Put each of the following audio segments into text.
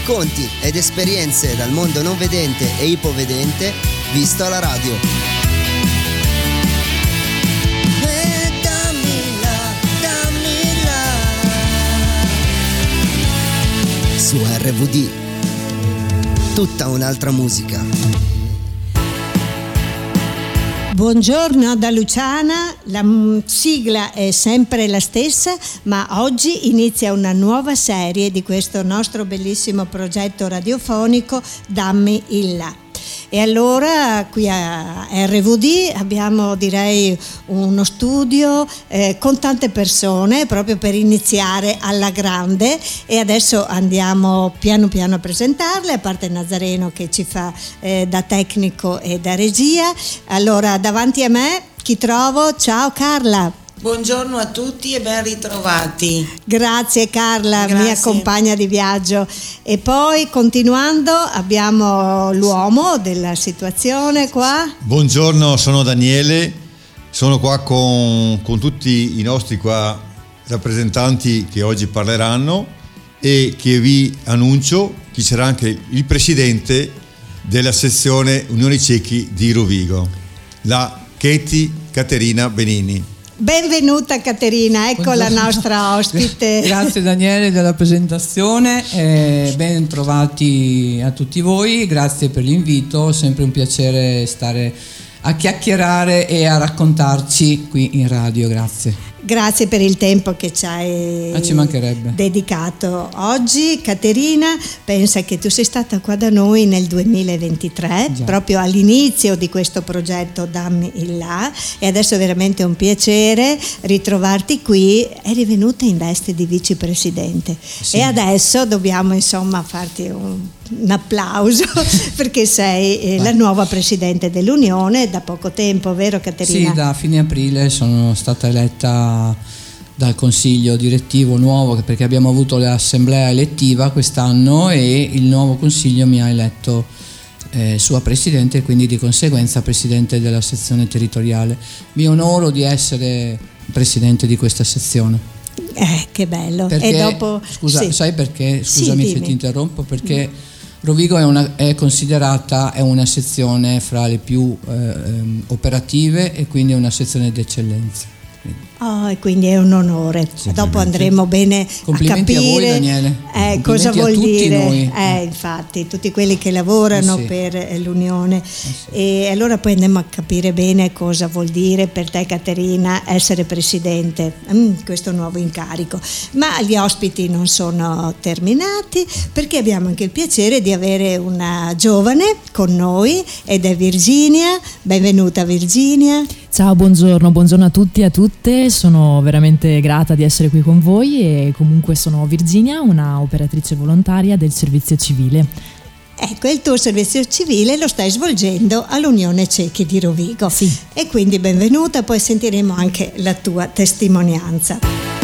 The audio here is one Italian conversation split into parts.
Racconti ed esperienze dal mondo non vedente e ipovedente visto alla radio. Dammi là. Su RVD. Tutta un'altra musica. Buongiorno da Luciana, la sigla è sempre la stessa, ma oggi inizia una nuova serie di questo nostro bellissimo progetto radiofonico Dammi il là. E allora qui a RVD abbiamo, direi, uno studio con tante persone proprio per iniziare alla grande, e adesso andiamo piano piano a presentarle, a parte Nazareno che ci fa da tecnico e da regia. Allora, davanti a me chi trovo? Ciao Carla. Buongiorno a tutti e ben ritrovati. Grazie Carla, Grazie. mia compagna di viaggio. E poi continuando abbiamo l'uomo della situazione qua. Buongiorno, sono Daniele, sono qua con tutti i nostri qua rappresentanti che oggi parleranno, e che vi annuncio che sarà anche il presidente della sezione Unione Cechi di Rovigo, la Caterina Benini. Benvenuta Caterina, ecco la nostra ospite. Grazie Daniele della presentazione, ben trovati a tutti voi, grazie per l'invito, sempre un piacere stare a chiacchierare e a raccontarci qui in radio, grazie. Grazie per il tempo che ci hai dedicato oggi. Caterina, pensa che tu sei stata qua da noi nel 2023, già, proprio all'inizio di questo progetto Dammi il là, e adesso è veramente un piacere ritrovarti qui. Eri venuta in veste di vicepresidente, sì. E adesso dobbiamo insomma farti un applauso perché sei la nuova presidente dell'Unione da poco tempo, vero Caterina? Sì, da fine aprile sono stata eletta dal consiglio direttivo nuovo, perché abbiamo avuto l'assemblea elettiva quest'anno e il nuovo consiglio mi ha eletto sua presidente e quindi di conseguenza presidente della sezione territoriale. Mi onoro di essere presidente di questa sezione. Che bello. Perché, e dopo scusa, sì. Sai perché? Scusami se ti interrompo, perché Rovigo è considerata una sezione fra le più operative e quindi è una sezione d'eccellenza. E quindi è un onore. Dopo andremo bene a capire a voi, Daniele. Cosa vuol dire noi. Infatti tutti quelli che lavorano per l'Unione, e allora poi andiamo a capire bene cosa vuol dire per te Caterina essere presidente, questo nuovo incarico. Ma gli ospiti non sono terminati, perché abbiamo anche il piacere di avere una giovane con noi, ed è Virginia. Benvenuta Virginia. Ciao, buongiorno a tutti e a tutte, sono veramente grata di essere qui con voi, e comunque sono Virginia, una operatrice volontaria del servizio civile. Ecco, il tuo servizio civile lo stai svolgendo all'Unione Cechi di Rovigo. Sì. E quindi benvenuta, poi sentiremo anche la tua testimonianza.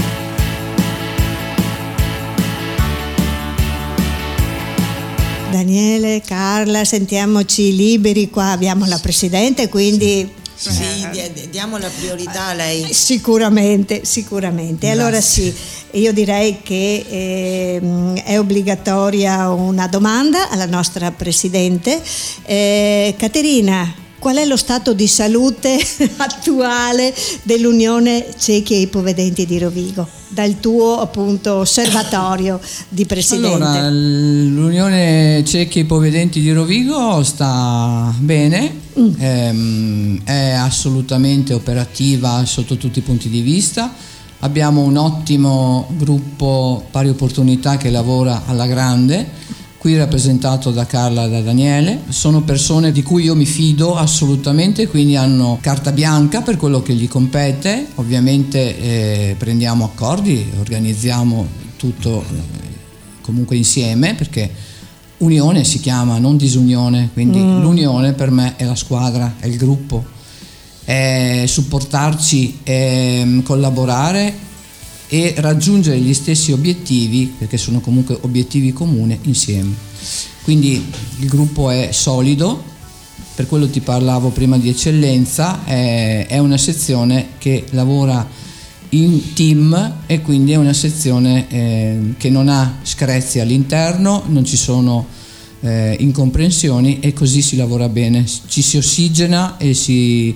Daniele, Carla, sentiamoci liberi, qua abbiamo la Presidente, quindi... Sì, diamo la priorità a lei. Sicuramente. Grazie. Allora sì, io direi che è obbligatoria una domanda alla nostra Presidente. Caterina, qual è lo stato di salute attuale dell'Unione Cechi e Ipovedenti di Rovigo, dal tuo appunto osservatorio di Presidente? Allora, l'Unione Cechi e Ipovedenti di Rovigo sta bene, è assolutamente operativa sotto tutti i punti di vista. Abbiamo un ottimo gruppo pari opportunità che lavora alla grande, qui rappresentato da Carla e da Daniele. Sono persone di cui io mi fido assolutamente, quindi hanno carta bianca per quello che gli compete. Ovviamente prendiamo accordi, organizziamo tutto comunque insieme, perché Unione si chiama, non disunione, quindi l'Unione per me è la squadra, è il gruppo, è supportarci, è collaborare e raggiungere gli stessi obiettivi, perché sono comunque obiettivi comuni insieme. Quindi il gruppo è solido, per quello ti parlavo prima di eccellenza, è una sezione che lavora in team, e quindi è una sezione che non ha screzi all'interno, non ci sono incomprensioni, e così si lavora bene, ci si ossigena e si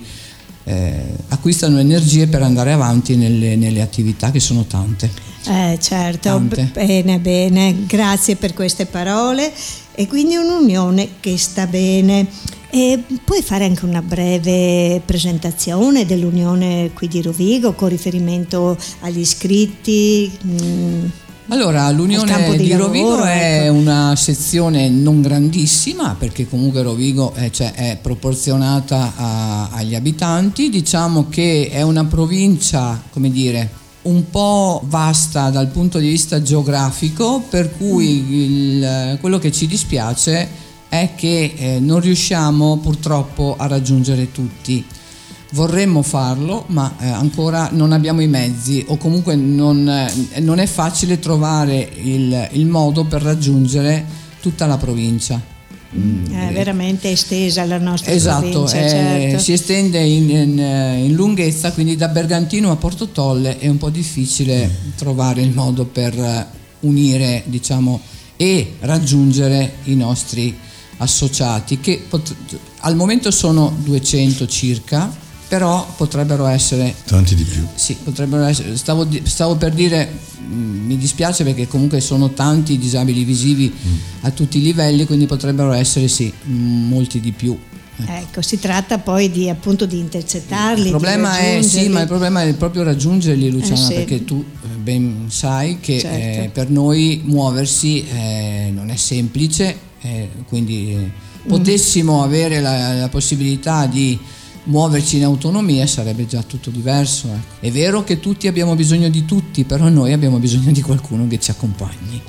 acquistano energie per andare avanti nelle attività, che sono tante. Certo, Tante. Bene, grazie per queste parole. E quindi un'unione che sta bene. E puoi fare anche una breve presentazione dell'unione qui di Rovigo con riferimento agli iscritti? Allora, l'Unione di Rovigo è una sezione non grandissima, perché comunque Rovigo è proporzionata agli abitanti. Diciamo che è una provincia, come dire, un po' vasta dal punto di vista geografico, per cui quello che ci dispiace è che non riusciamo purtroppo a raggiungere tutti. Vorremmo farlo, ma ancora non abbiamo i mezzi, o comunque non è facile trovare il modo per raggiungere tutta la provincia. È veramente estesa la nostra esatto, provincia, certo. Si estende in lunghezza, quindi da Bergantino a Porto Tolle è un po' difficile trovare il modo per unire, diciamo, e raggiungere i nostri associati, che al momento sono 200 circa, però potrebbero essere tanti di più. Sì, potrebbero essere. Stavo per dire, mi dispiace perché comunque sono tanti i disabili visivi a tutti i livelli, quindi potrebbero essere molti di più. Ecco, si tratta poi di intercettarli. Il problema il problema è proprio raggiungerli, Luciana, sì. perché tu ben sai che certo. Per noi muoversi non è semplice, quindi potessimo avere la possibilità di muoverci in autonomia, sarebbe già tutto diverso. È vero che tutti abbiamo bisogno di tutti, però noi abbiamo bisogno di qualcuno che ci accompagni.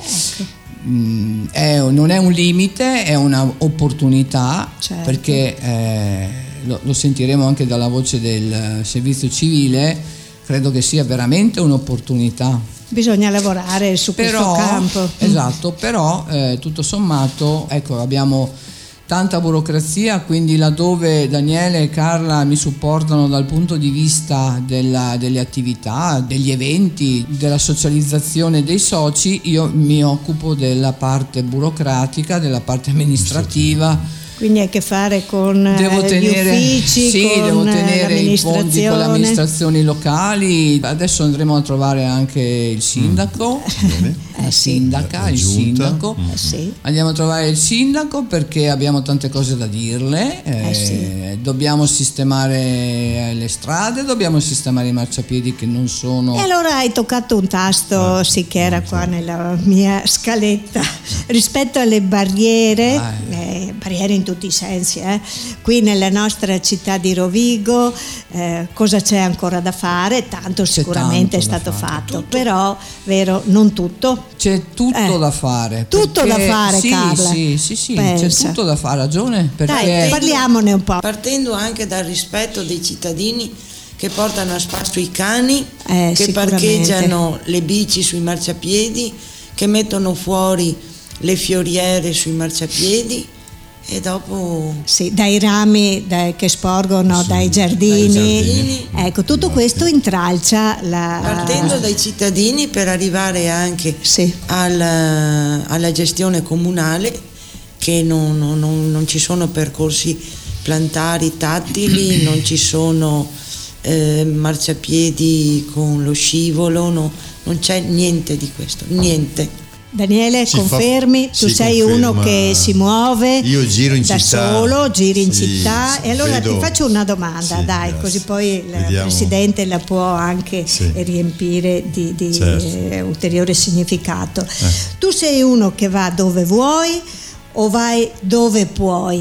Ecco. Non è un limite, è un'opportunità, certo. Perché lo sentiremo anche dalla voce del servizio civile, credo che sia veramente un'opportunità. Bisogna lavorare su questo campo. Esatto, però tutto sommato, ecco, abbiamo tanta burocrazia, quindi laddove Daniele e Carla mi supportano dal punto di vista delle attività, degli eventi, della socializzazione dei soci, io mi occupo della parte burocratica, della parte amministrativa. Quindi hai a che fare con gli uffici, devo tenere i ponti con le amministrazioni locali. Adesso andremo a trovare anche il sindaco, la sindaca, il sindaco. Sì. Andiamo a trovare il sindaco perché abbiamo tante cose da dirle. Sì. Dobbiamo sistemare le strade, dobbiamo sistemare i marciapiedi che non sono. E allora hai toccato un tasto, sì, che era qua nella mia scaletta, rispetto alle barriere, barriere in tutti i sensi. Qui nella nostra città di Rovigo cosa c'è ancora da fare? Tanto sicuramente è stato fatto, però vero, non tutto. C'è tutto da fare. Tutto da fare, sì, Carla. Sì, c'è tutto da fare, ragione. Perché Dai, parliamone un po'. Partendo anche dal rispetto dei cittadini che portano a spasso i cani, che parcheggiano le bici sui marciapiedi, che mettono fuori le fioriere sui marciapiedi. E dopo dai rami che sporgono dai giardini. Ecco, tutto questo intralcia partendo dai cittadini per arrivare anche alla gestione comunale, che non ci sono percorsi plantari tattili, non ci sono marciapiedi con lo scivolo, non c'è niente di questo, niente. Daniele, confermi? Tu sei uno che si muove. Io giro in da città. Solo, giri in città. E allora ti faccio una domanda, dai, grazie. così poi il Presidente la può anche riempire di ulteriore significato. Tu sei uno che va dove vuoi o vai dove puoi?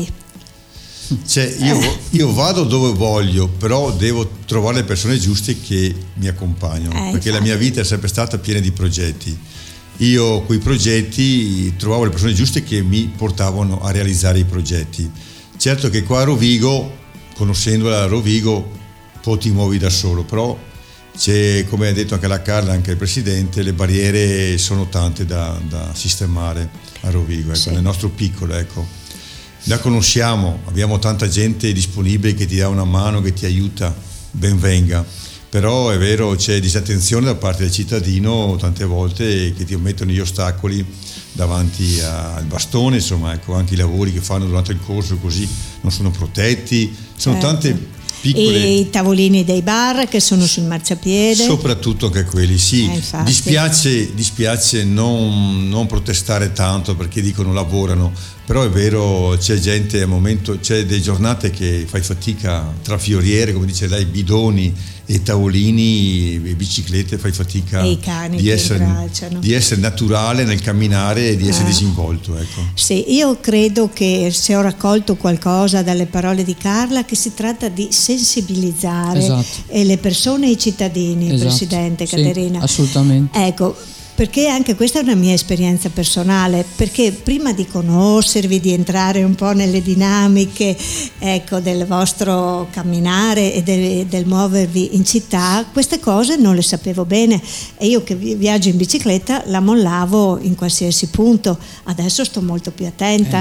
Io vado dove voglio, però devo trovare le persone giuste che mi accompagnano, perché la mia vita è sempre stata piena di progetti. Io coi progetti trovavo le persone giuste che mi portavano a realizzare i progetti. Certo che qua a Rovigo, conoscendola a Rovigo, poi ti muovi da solo, però c'è, come ha detto anche la Carla, anche il Presidente, le barriere sono tante da sistemare a Rovigo, nel nostro piccolo, La conosciamo, abbiamo tanta gente disponibile che ti dà una mano, che ti aiuta, ben venga. però è vero, c'è disattenzione da parte del cittadino tante volte, che ti mettono gli ostacoli davanti al bastone, insomma, ecco, anche i lavori che fanno durante il corso così non sono protetti, sono tante piccole... E i tavolini dei bar che sono sul marciapiede, soprattutto anche quelli, sì. Dispiace non protestare tanto, perché dicono lavorano, però è vero, c'è gente al momento, c'è delle giornate che fai fatica tra fioriere, come dice lei, bidoni e tavolini e biciclette, fai fatica e i cani di essere naturale nel camminare e di essere disinvolto, ecco. Sì, io credo che, se ho raccolto qualcosa dalle parole di Carla, che si tratta di sensibilizzare le persone e i cittadini, Presidente Caterina. Assolutamente. Ecco, perché anche questa è una mia esperienza personale, perché prima di conoscervi, di entrare un po' nelle dinamiche, ecco, del vostro camminare e del muovervi in città, queste cose non le sapevo bene, e io che viaggio in bicicletta la mollavo in qualsiasi punto. Adesso sto molto più attenta,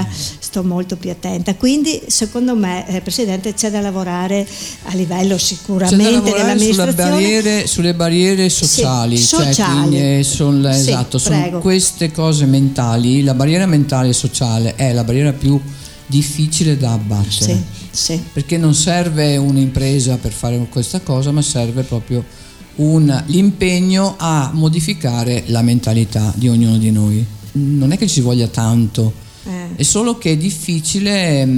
quindi secondo me, Presidente, c'è da lavorare a livello sicuramente dell'amministrazione sulle barriere sociali, sociali. Sono queste cose mentali. La barriera mentale e sociale è la barriera più difficile da abbattere, perché non serve un'impresa per fare questa cosa, ma serve proprio l'impegno a modificare la mentalità di ognuno di noi. Non è che ci voglia tanto, è solo che è difficile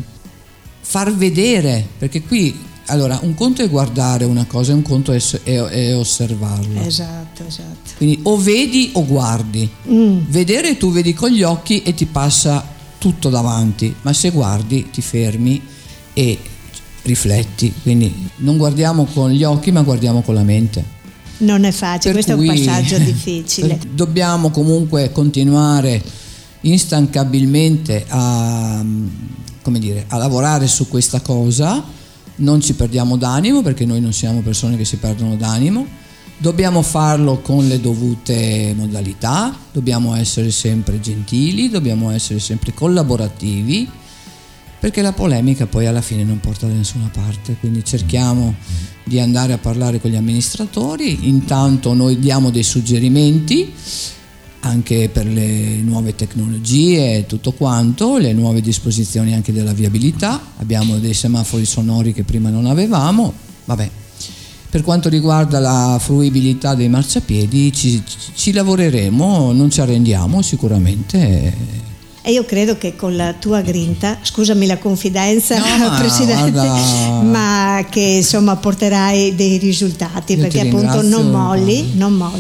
far vedere, perché qui, allora, un conto è guardare una cosa, un conto è osservarla. Esatto. Quindi o vedi o guardi. Vedere, tu vedi con gli occhi e ti passa tutto davanti, ma se guardi ti fermi e rifletti. Quindi non guardiamo con gli occhi, ma guardiamo con la mente. Non è facile, questo è un passaggio difficile. Dobbiamo comunque continuare instancabilmente a lavorare su questa cosa. Non ci perdiamo d'animo, perché noi non siamo persone che si perdono d'animo. Dobbiamo farlo con le dovute modalità, dobbiamo essere sempre gentili, dobbiamo essere sempre collaborativi, perché la polemica poi alla fine non porta da nessuna parte. Quindi cerchiamo di andare a parlare con gli amministratori. Intanto noi diamo dei suggerimenti anche per le nuove tecnologie e tutto quanto, le nuove disposizioni anche della viabilità. Abbiamo dei semafori sonori che prima non avevamo. Per quanto riguarda la fruibilità dei marciapiedi ci lavoreremo, non ci arrendiamo sicuramente. E io credo che con la tua grinta, scusami la confidenza, Presidente, ma che insomma porterai dei risultati, perché appunto non molli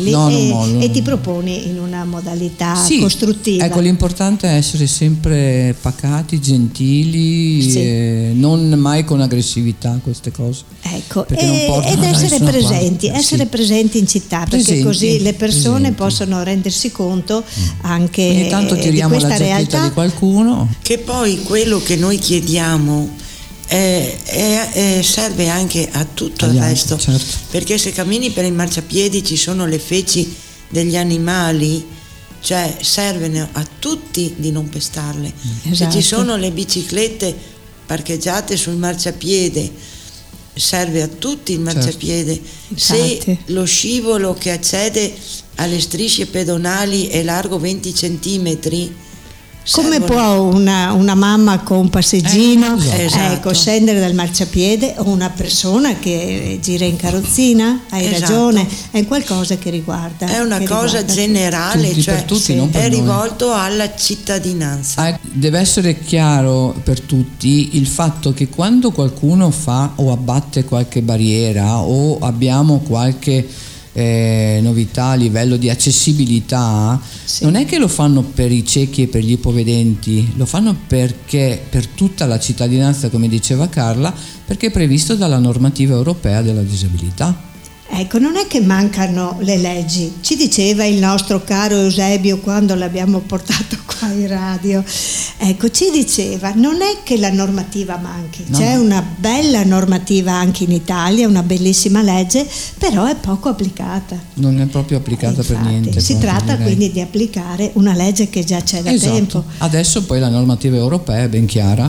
e ti proponi in una modalità costruttiva. Ecco, l'importante è essere sempre pacati, gentili, non mai con aggressività, queste cose. Ecco, ed essere presenti in città, perché così le persone possono rendersi conto anche ogni tanto tiriamo di questa la realtà di qualcuno. Che poi quello che noi chiediamo serve anche a tutto il resto, perché se cammini per i marciapiedi ci sono le feci degli animali, cioè servono a tutti di non pestarle. Se ci sono le biciclette parcheggiate sul marciapiede, serve a tutti il marciapiede. Se lo scivolo che accede alle strisce pedonali è largo 20 centimetri, come può una mamma con un passeggino scendere dal marciapiede, o una persona che gira in carrozzina? Hai ragione, è qualcosa che riguarda. È una cosa generale, tutti, è rivolto alla cittadinanza. Deve essere chiaro per tutti il fatto che quando qualcuno fa o abbatte qualche barriera o abbiamo qualche novità a livello di accessibilità, non è che lo fanno per i ciechi e per gli ipovedenti, lo fanno perché per tutta la cittadinanza, come diceva Carla, perché è previsto dalla normativa europea della disabilità. Ecco, non è che mancano le leggi, ci diceva il nostro caro Eusebio quando l'abbiamo portato qua in radio, ecco, ci diceva, non è che la normativa manchi, c'è una bella normativa anche in Italia, una bellissima legge, però è poco applicata. Non è proprio applicata per niente. Si tratta quindi di applicare una legge che già c'è da tempo. Adesso poi la normativa europea è ben chiara.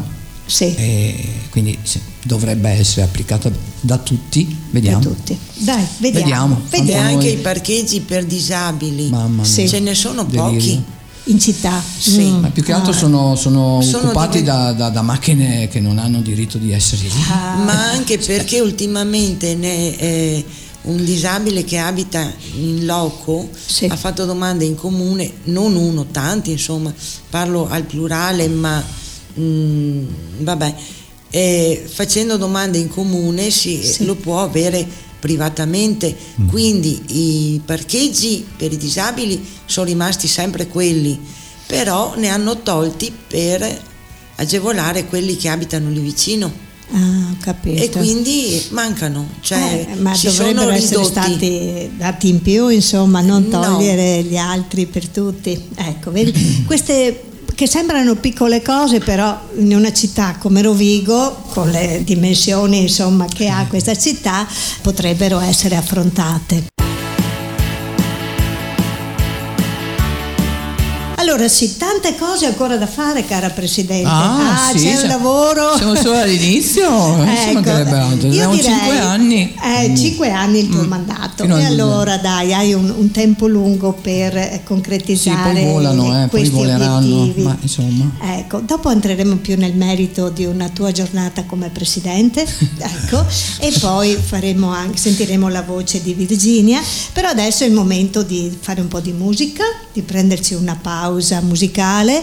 Sì. Quindi dovrebbe essere applicata da tutti. Vediamo. Da tutti. Dai, vediamo. E anche i parcheggi per disabili. Mamma mia. Ce ne sono pochi. In città? Sì. Ma più che altro sono occupati da macchine che non hanno diritto di essere lì. Ma anche perché ultimamente un disabile che abita in loco ha fatto domande in comune, non uno, tanti, insomma, parlo al plurale, ma vabbè, facendo domande in comune lo può avere privatamente, quindi i parcheggi per i disabili sono rimasti sempre quelli, però ne hanno tolti per agevolare quelli che abitano lì vicino. Ho capito. E quindi mancano, ma si dovrebbero sono essere ridotti. stati dati in più, insomma, non togliere gli altri per tutti. Ecco, vedi, queste che sembrano piccole cose, però in una città come Rovigo, con le dimensioni insomma che ha questa città, potrebbero essere affrontate. Allora sì, tante cose ancora da fare, cara Presidente. Sì, c'è un lavoro. Siamo solo all'inizio, ci mancherebbe altro. Abbiamo 5 anni. 5 anni il tuo mandato. E allora dai, hai un tempo lungo per concretizzare poi volano, questi poi voleranno, obiettivi. ma insomma. Ecco, dopo entreremo più nel merito di una tua giornata come Presidente, ecco, e poi sentiremo la voce di Virginia, però adesso è il momento di fare un po' di musica, di prenderci una pausa musicale,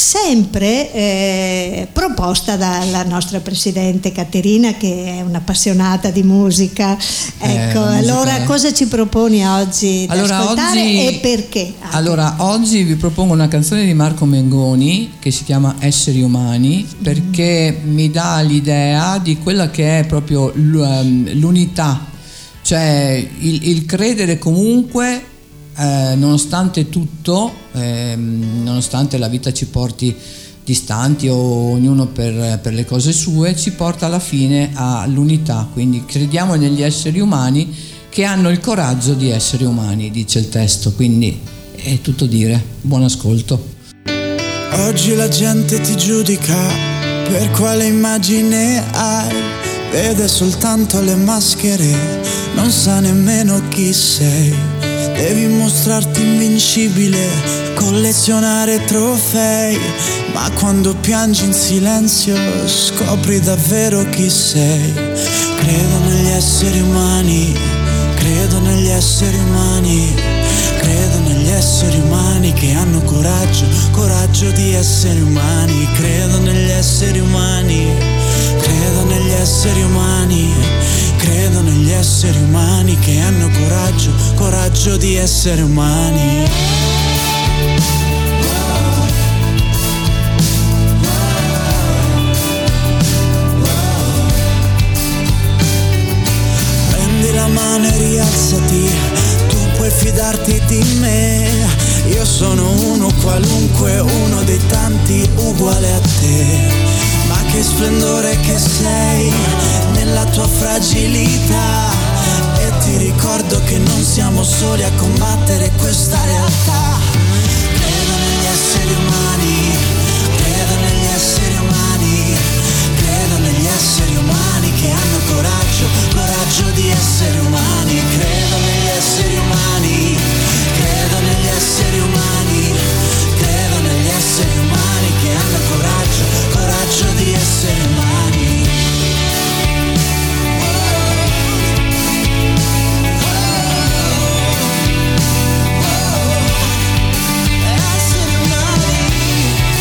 sempre proposta dalla nostra Presidente Caterina, che è un'appassionata di musica. Ecco, allora cosa ci proponi oggi da ascoltare e perché? Allora, oggi vi propongo una canzone di Marco Mengoni che si chiama Esseri Umani, perché mi dà l'idea di quella che è proprio l'unità, cioè il credere comunque, nonostante tutto, nonostante la vita ci porti distanti o ognuno per le cose sue, ci porta alla fine all'unità. Quindi crediamo negli esseri umani che hanno il coraggio di essere umani, dice il testo. Quindi è tutto dire. Buon ascolto. Oggi la gente ti giudica per quale immagine hai, vede soltanto le maschere, non sa nemmeno chi sei. Devi mostrarti invincibile, collezionare trofei, ma quando piangi in silenzio scopri davvero chi sei. Credo negli esseri umani, credo negli esseri umani, credo negli esseri umani che hanno coraggio di essere umani. Credo negli esseri umani, credo negli esseri umani, credo negli esseri umani che hanno coraggio di essere umani. Prendi la mano e rialzati, tu puoi fidarti di me. Io sono uno qualunque, uno dei tanti uguale a te. Ma che splendore che sei nella tua fragilità, e ti ricordo che non siamo soli a combattere questa realtà. Credo negli esseri umani, credo negli esseri umani, credo negli esseri umani che hanno coraggio di essere umani. Credo negli esseri umani, credo negli esseri umani, credo negli esseri umani che hanno coraggio di essere umani. Esseri umani.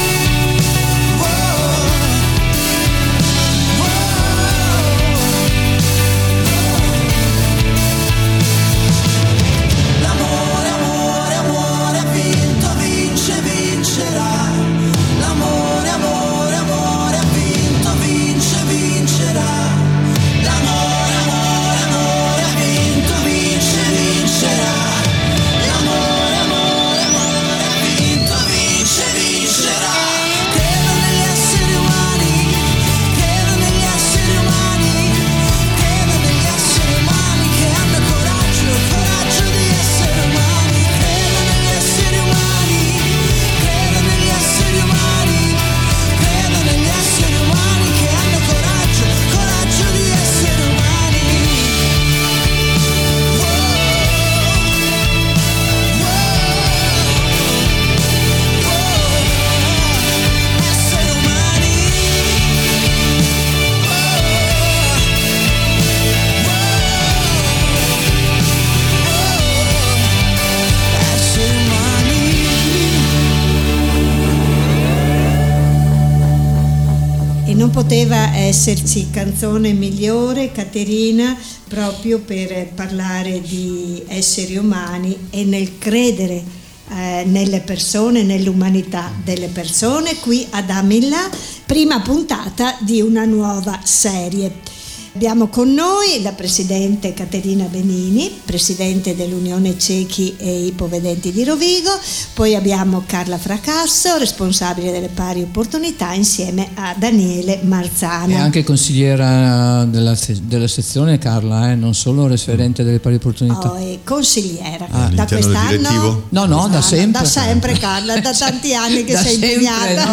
poteva esserci canzone migliore, Caterina, proprio per parlare di esseri umani e nel credere nelle persone, nell'umanità delle persone, qui ad Amilla, prima puntata di una nuova serie. Abbiamo con noi la presidente Caterina Benini, presidente dell'Unione Ciechi e Ipovedenti di Rovigo, poi abbiamo Carla Fracasso, responsabile delle pari opportunità, insieme a Daniele Marzano. E anche consigliera della sezione, Carla, non solo referente delle pari opportunità. E consigliera. All'interno Da quest'anno? del direttivo? No, da sempre. Da sempre, Carla, da tanti anni che sei impegnata.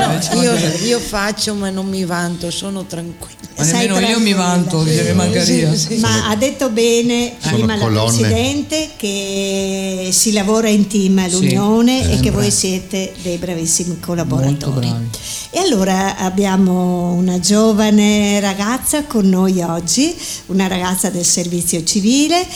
Io faccio, ma non mi vanto, sono tranquilla. Ma nemmeno io mi vanto, mi mancaria. Sì. Ma ha detto bene prima la Presidente che si lavora in team all'Unione e che voi siete dei bravissimi collaboratori. E allora abbiamo una giovane ragazza con noi oggi, una ragazza del servizio civile,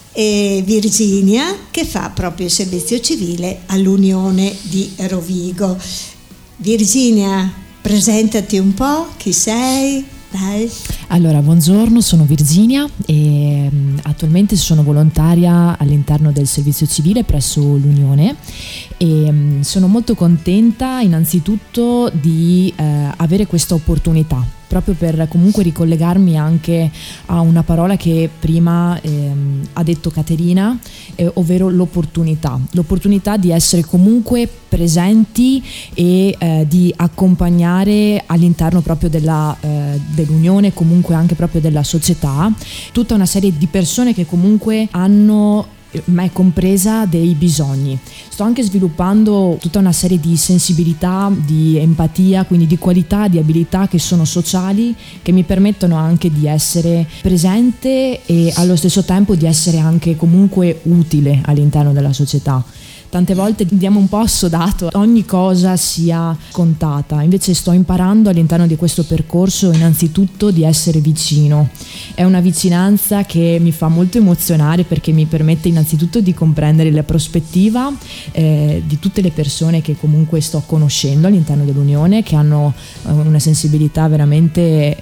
Virginia, che fa proprio il servizio civile all'Unione di Rovigo. Virginia, presentati un po', chi sei? Dai. Allora, buongiorno, sono Virginia e attualmente sono volontaria all'interno del servizio civile presso l'Unione e sono molto contenta innanzitutto di avere questa opportunità, proprio per comunque ricollegarmi anche a una parola che prima ha detto Caterina, ovvero l'opportunità di essere comunque presenti e di accompagnare all'interno proprio dell'Unione, comunque anche proprio della società, tutta una serie di persone che comunque hanno, me compresa, dei bisogni. Sto anche sviluppando tutta una serie di sensibilità, di empatia, quindi di qualità, di abilità che sono sociali, che mi permettono anche di essere presente e allo stesso tempo di essere anche comunque utile all'interno della società. Tante volte diamo un po' assodato, ogni cosa sia scontata, invece sto imparando all'interno di questo percorso innanzitutto di essere vicino. È una vicinanza che mi fa molto emozionare perché mi permette innanzitutto di comprendere la prospettiva di tutte le persone che comunque sto conoscendo all'interno dell'Unione, che hanno una sensibilità veramente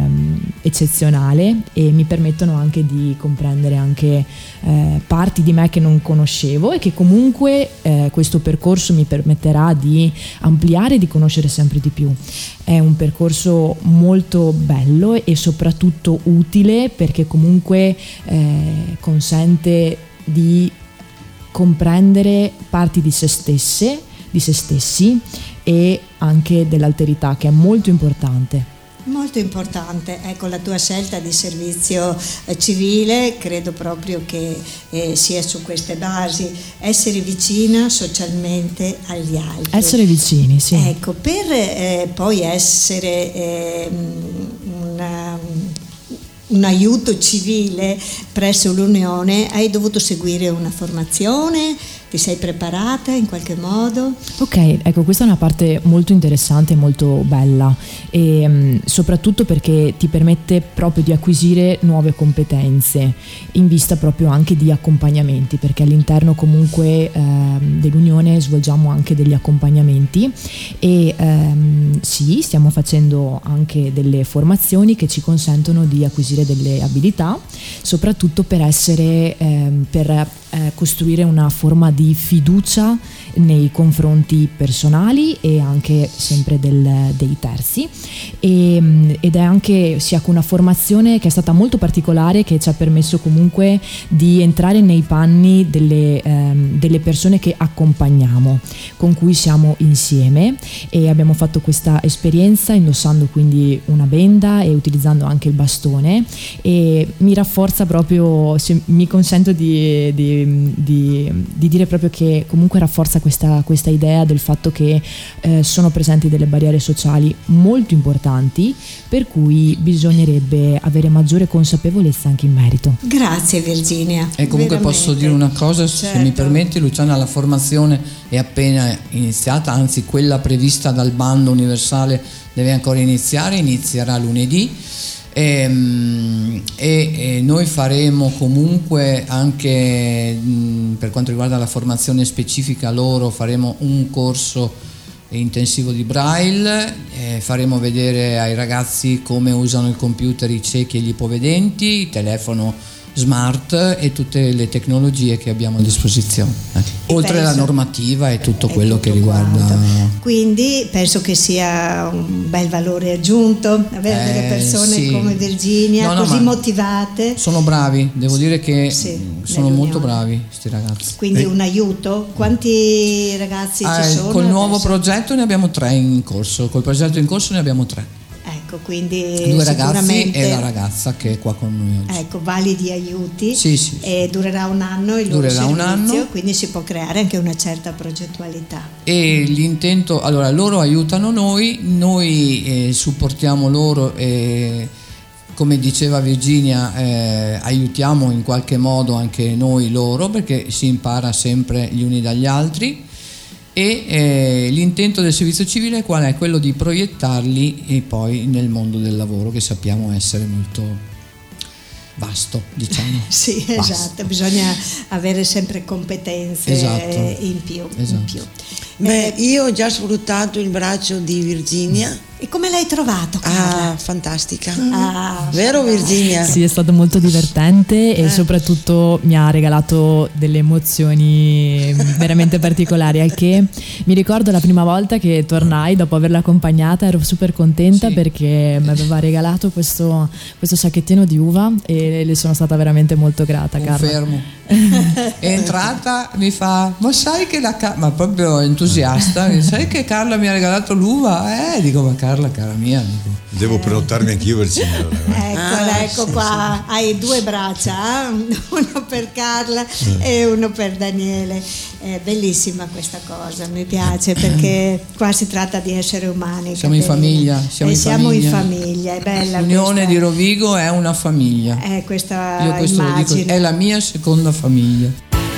eccezionale e mi permettono anche di comprendere anche parti di me che non conoscevo e che comunque questo percorso mi permetterà di ampliare e di conoscere sempre di più. È un percorso molto bello e soprattutto utile perché comunque consente di comprendere parti di se stesse, di se stessi e anche dell'alterità, che è molto importante. Molto importante, ecco, la tua scelta di servizio civile, credo proprio che sia su queste basi, essere vicina socialmente agli altri. Essere vicini, sì. Ecco, per poi essere un aiuto civile presso l'Unione hai dovuto seguire una formazione? Ti sei preparata in qualche modo? Ok, ecco, questa è una parte molto interessante e molto bella e soprattutto perché ti permette proprio di acquisire nuove competenze in vista proprio anche di accompagnamenti, perché all'interno comunque dell'Unione svolgiamo anche degli accompagnamenti e sì, stiamo facendo anche delle formazioni che ci consentono di acquisire delle abilità, soprattutto per essere costruire una forma di fiducia nei confronti personali e anche sempre dei terzi ed è anche sia con una formazione che è stata molto particolare, che ci ha permesso comunque di entrare nei panni delle persone che accompagniamo, con cui siamo insieme, e abbiamo fatto questa esperienza indossando quindi una benda e utilizzando anche il bastone, e mi rafforza proprio, mi consento di dire proprio che comunque rafforza questa idea del fatto che sono presenti delle barriere sociali molto importanti, per cui bisognerebbe avere maggiore consapevolezza anche in merito. Grazie Virginia. E comunque veramente posso dire una cosa, certo, se mi permetti, Luciana, la formazione è appena iniziata, anzi quella prevista dal bando universale deve ancora iniziare, inizierà lunedì. E noi faremo comunque anche per quanto riguarda la formazione specifica loro, faremo un corso intensivo di Braille, faremo vedere ai ragazzi come usano il computer i ciechi e gli ipovedenti, il telefono smart e tutte le tecnologie che abbiamo a disposizione, oltre alla normativa e tutto quello che riguarda quanto. Quindi penso che sia un bel valore aggiunto avere delle persone come Virginia così motivate. Sono bravi, devo dire che sono molto bravi questi ragazzi, quindi un aiuto. Quanti ragazzi ci sono? Col nuovo progetto ne abbiamo 3 in corso, col progetto in corso ne abbiamo 3. Ecco, quindi 2 ragazzi e la ragazza che è qua con noi oggi. Ecco, validi aiuti. Sì. E durerà un anno il loro servizio, quindi si può creare anche una certa progettualità. E l'intento, allora loro aiutano noi supportiamo loro e come diceva Virginia aiutiamo in qualche modo anche noi loro, perché si impara sempre gli uni dagli altri. E l'intento del servizio civile qual è? Quello di proiettarli e poi nel mondo del lavoro, che sappiamo essere molto vasto, diciamo. Sì, vasto. Esatto, bisogna avere sempre competenze in più. Beh, io ho già sfruttato il braccio di Virginia. E come l'hai trovato, Carla? Fantastica. Vero Virginia? Sì, è stato molto divertente e soprattutto mi ha regalato delle emozioni veramente particolari, al che mi ricordo la prima volta che tornai dopo averla accompagnata, ero super contenta perché mi aveva regalato questo sacchettino di uva e le sono stata veramente molto grata. Confermo. È entrata, mi fa: ma sai che ma proprio entusiasta, sai che Carla mi ha regalato l'uva? Dico, ma Carla, cara mia, devo prenotarmi anch'io, Virginia. Ecco qua, hai 2 braccia, uno per Carla e uno per Daniele. È bellissima questa cosa, mi piace, perché qua si tratta di esseri umani. Siamo in famiglia. Siamo in famiglia, è bella. L'Unione di Rovigo è una famiglia. Questa io questo immagine. Lo dico, è la mia seconda famiglia.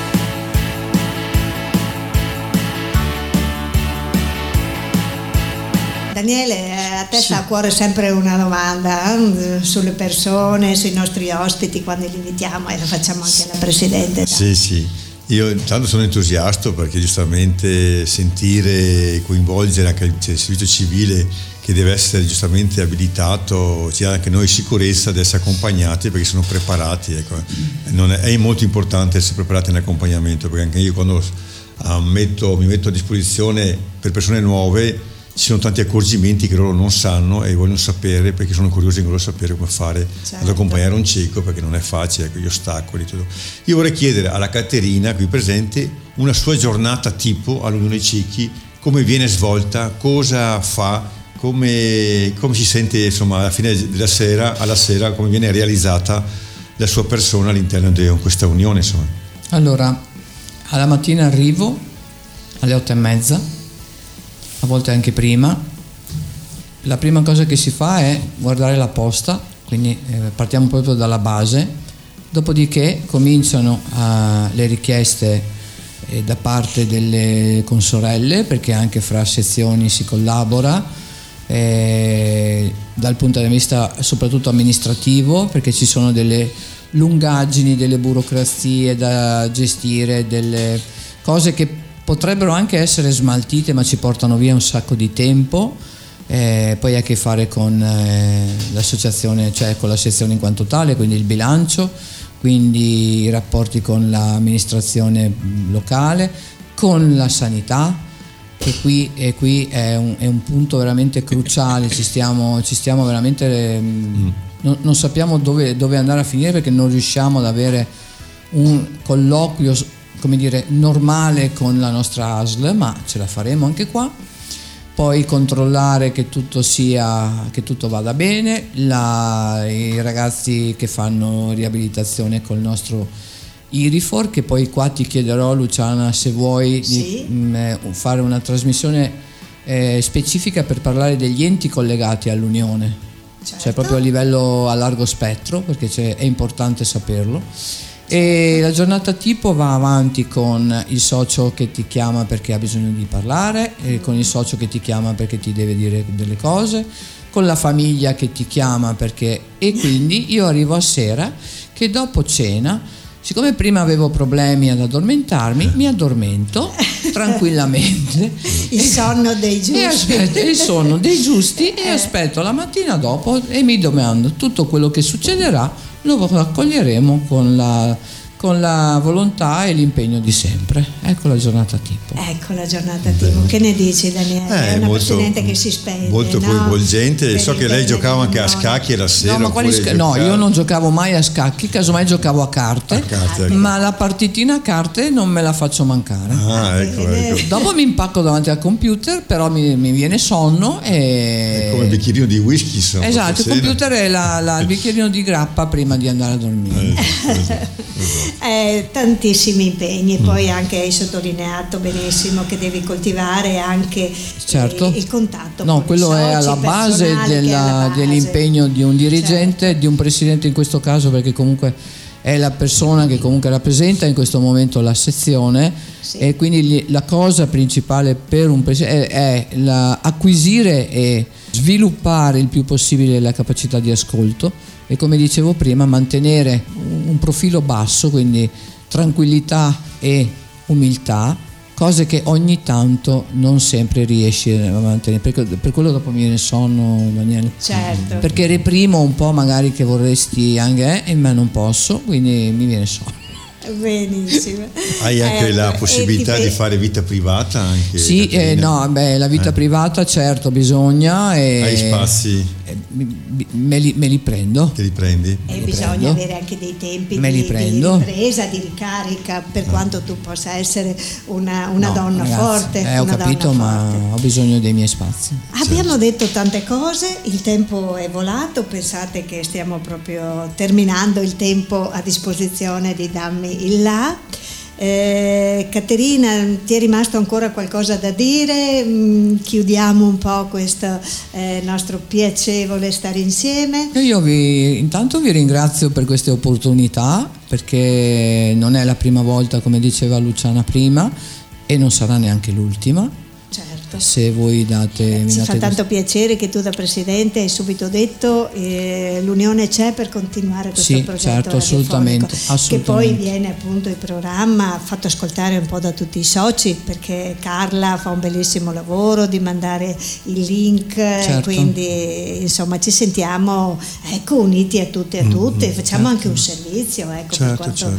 Daniele, a te sta a cuore sempre una domanda sulle persone, sui nostri ospiti quando li invitiamo, e la facciamo anche alla Presidente. Sì, io intanto sono entusiasta perché giustamente sentire e coinvolgere anche il servizio civile, che deve essere giustamente abilitato, ci dà anche noi sicurezza di essere accompagnati perché sono preparati. Ecco. È molto importante essere preparati nell'accompagnamento, perché anche io quando mi metto a disposizione per persone nuove, ci sono tanti accorgimenti che loro non sanno e vogliono sapere, perché sono curiosi di voler sapere come fare ad accompagnare un cieco, perché non è facile, gli ostacoli, tutto. Io vorrei chiedere alla Caterina qui presente una sua giornata tipo all'Unione Ciechi, come viene svolta, cosa fa, come si sente, insomma, alla fine della sera, alla sera, come viene realizzata la sua persona all'interno di questa unione, insomma. Allora, alla mattina arrivo alle 8:30, a volte anche prima. La prima cosa che si fa è guardare la posta, quindi partiamo proprio dalla base, dopodiché cominciano le richieste da parte delle consorelle, perché anche fra sezioni si collabora, dal punto di vista soprattutto amministrativo, perché ci sono delle lungaggini, delle burocrazie da gestire, delle cose che potrebbero anche essere smaltite ma ci portano via un sacco di tempo. Poi ha a che fare con l'associazione, cioè con la sezione in quanto tale, quindi il bilancio, quindi i rapporti con l'amministrazione locale, con la sanità, che qui è un punto veramente cruciale. Ci stiamo veramente non sappiamo dove andare a finire, perché non riusciamo ad avere un colloquio, come dire, normale con la nostra ASL, ma ce la faremo anche qua. Poi controllare che tutto vada bene, i ragazzi che fanno riabilitazione col nostro IRIFOR, che poi qua ti chiederò, Luciana, se vuoi fare una trasmissione specifica per parlare degli enti collegati all'Unione, cioè proprio a largo spettro, perché è importante saperlo. E la giornata tipo va avanti con il socio che ti chiama perché ha bisogno di parlare, con il socio che ti chiama perché ti deve dire delle cose, con la famiglia che ti chiama perché... E quindi io arrivo a sera, che dopo cena Siccome prima avevo problemi ad addormentarmi, mi addormento tranquillamente. Il sonno dei giusti. Il sonno dei giusti e aspetto la mattina dopo e mi domando tutto quello che succederà lo accoglieremo con la volontà e l'impegno di sempre. Ecco la giornata tipo. Ecco la giornata tipo. Che ne dici, Daniele? È una presidente che si spende. Molto coinvolgente. So che lei giocava anche a scacchi la sera. No, io non giocavo mai a scacchi, casomai giocavo a carte. Ecco. Ma la partitina a carte non me la faccio mancare. Ecco. Dopo mi impacco davanti al computer, però mi viene sonno e... È come il bicchierino di whisky. Esatto, il computer è il bicchierino di grappa prima di andare a dormire. Esatto. Tantissimi impegni, poi anche hai sottolineato benissimo che devi coltivare anche il contatto. No, quello è alla base dell'impegno di un dirigente, certo, di un presidente in questo caso, perché comunque è la persona che comunque rappresenta in questo momento la sezione, sì. E quindi la cosa principale per un presidente è acquisire e sviluppare il più possibile la capacità di ascolto e, come dicevo prima, mantenere un profilo basso, quindi tranquillità e umiltà, cose che ogni tanto non sempre riesci a mantenere. Per quello dopo mi viene sonno, Daniele. Certo. Perché reprimo un po' magari che vorresti anche, ma non posso, quindi mi viene sonno. Benissimo. Hai anche la possibilità di fare vita privata anche? Sì, la vita privata certo bisogna. Hai spazi? Me li prendo. Che li prendi? E bisogna avere anche dei tempi di ripresa, di ricarica, per quanto tu possa essere una donna, ragazzi, forte. Ho capito, ma ho bisogno dei miei spazi. Abbiamo detto tante cose, il tempo è volato, pensate che stiamo proprio terminando il tempo a disposizione di Dammi il là. Caterina, ti è rimasto ancora qualcosa da dire? Chiudiamo un po' questo nostro piacevole stare insieme. Io intanto vi ringrazio per queste opportunità, perché non è la prima volta, come diceva Luciana prima, e non sarà neanche l'ultima. Certo. Se voi ci fa tanto piacere che tu da presidente hai subito detto l'Unione c'è per continuare questo progetto, certo, assolutamente. Che poi viene appunto il programma fatto ascoltare un po' da tutti i soci, perché Carla fa un bellissimo lavoro di mandare il link, certo. Quindi insomma ci sentiamo uniti a tutti e a tutte, facciamo anche un servizio, per quanto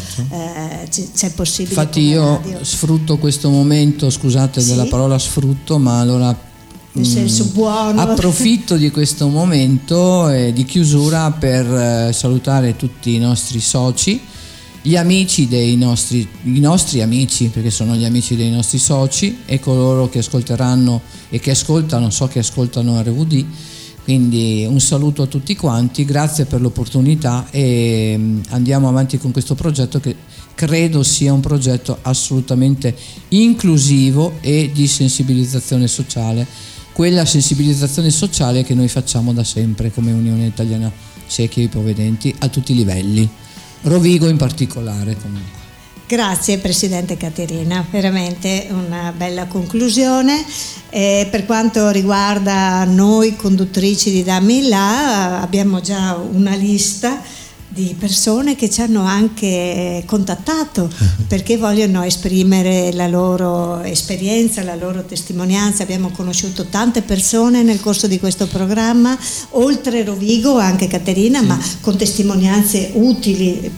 c'è possibile. Infatti io sfrutto questo momento, scusate della parola sfrutto, ma allora nel senso buono, approfitto di questo momento di chiusura per salutare tutti i nostri soci, gli amici i nostri amici, perché sono gli amici dei nostri soci, e coloro che ascolteranno e che ascoltano, so che ascoltano RVD. Quindi un saluto a tutti quanti, grazie per l'opportunità e andiamo avanti con questo progetto che credo sia un progetto assolutamente inclusivo e di sensibilizzazione sociale, quella sensibilizzazione sociale che noi facciamo da sempre come Unione Italiana Ciechi e Ipovedenti a tutti i livelli, Rovigo in particolare comunque. Grazie Presidente Caterina, veramente una bella conclusione. Per quanto riguarda noi conduttrici di Dammi il là, abbiamo già una lista di persone che ci hanno anche contattato perché vogliono esprimere la loro esperienza, la loro testimonianza. Abbiamo conosciuto tante persone nel corso di questo programma, oltre Rovigo anche Caterina, ma con testimonianze utili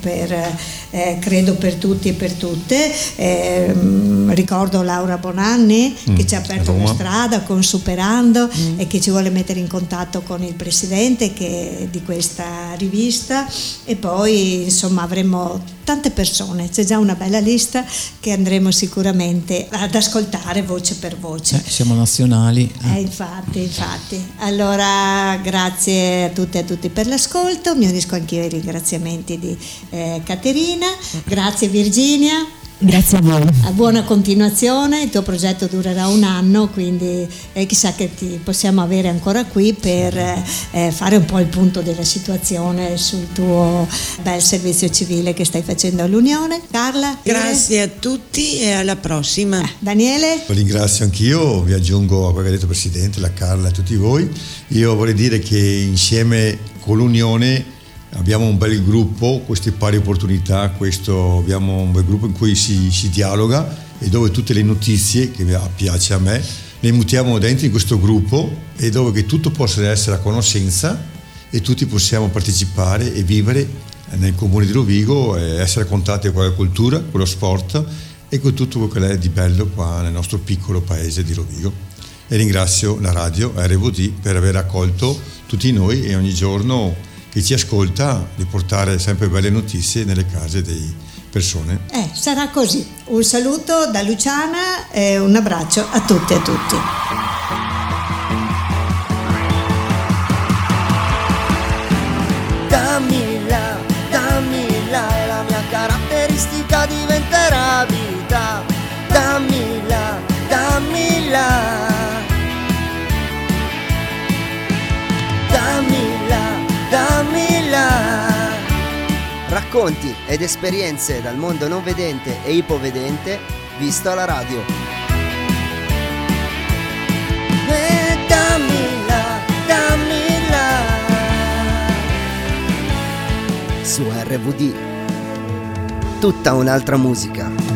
credo per tutti e per tutte. Ricordo Laura Bonanni che ci ha aperto la strada con Superando e che ci vuole mettere in contatto con il presidente di questa rivista, e poi insomma avremo tante persone, c'è già una bella lista che andremo sicuramente ad ascoltare voce per voce. Siamo nazionali. Infatti. Allora grazie a tutte e a tutti per l'ascolto, mi unisco anch'io ai ringraziamenti di Caterina, grazie Virginia. Grazie a voi. Buona continuazione, il tuo progetto durerà un anno, quindi chissà che ti possiamo avere ancora qui per fare un po' il punto della situazione sul tuo bel servizio civile che stai facendo all'Unione. Carla? Grazie a tutti e alla prossima. Daniele? Lo ringrazio anch'io, vi aggiungo a quello che ha detto il Presidente, la Carla e tutti voi. Io vorrei dire che insieme con l'Unione abbiamo un bel gruppo, queste pari opportunità, abbiamo un bel gruppo in cui si dialoga e dove tutte le notizie che piace a me le mettiamo dentro in questo gruppo e dove che tutto possa essere a conoscenza e tutti possiamo partecipare e vivere nel comune di Rovigo e essere a contatto con la cultura, con lo sport e con tutto quello che è di bello qua nel nostro piccolo paese di Rovigo. E ringrazio la radio RVD per aver accolto tutti noi e ogni giorno che ci ascolta di portare sempre belle notizie nelle case dei persone. Sarà così. Un saluto da Luciana e un abbraccio a tutti e a tutti. Dammi là, e la mia caratteristica diventerà vita. Dammi là, dammi là. Dammi là, dammi là. Racconti ed esperienze dal mondo non vedente e ipovedente visto alla radio. Dammi là, dammi là. Su RVD tutta un'altra musica.